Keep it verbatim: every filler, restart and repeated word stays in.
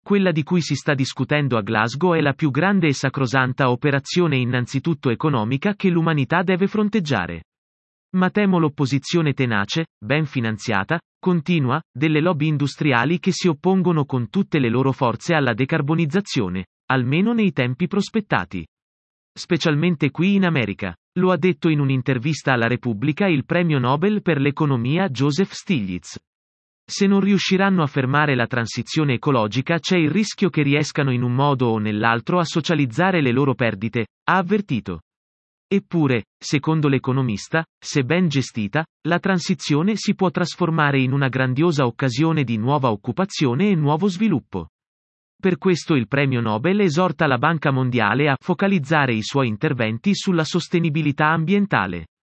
Quella di cui si sta discutendo a Glasgow è la più grande e sacrosanta operazione innanzitutto economica che l'umanità deve fronteggiare. Ma temo l'opposizione tenace, ben finanziata, continua, delle lobby industriali che si oppongono con tutte le loro forze alla decarbonizzazione, almeno nei tempi prospettati. Specialmente qui in America. Lo ha detto in un'intervista alla Repubblica il premio Nobel per l'economia Joseph Stiglitz. Se non riusciranno a fermare la transizione ecologica c'è il rischio che riescano in un modo o nell'altro a socializzare le loro perdite, ha avvertito. Eppure, secondo l'economista, se ben gestita, la transizione si può trasformare in una grandiosa occasione di nuova occupazione e nuovo sviluppo. Per questo il premio Nobel esorta la Banca Mondiale a focalizzare i suoi interventi sulla sostenibilità ambientale.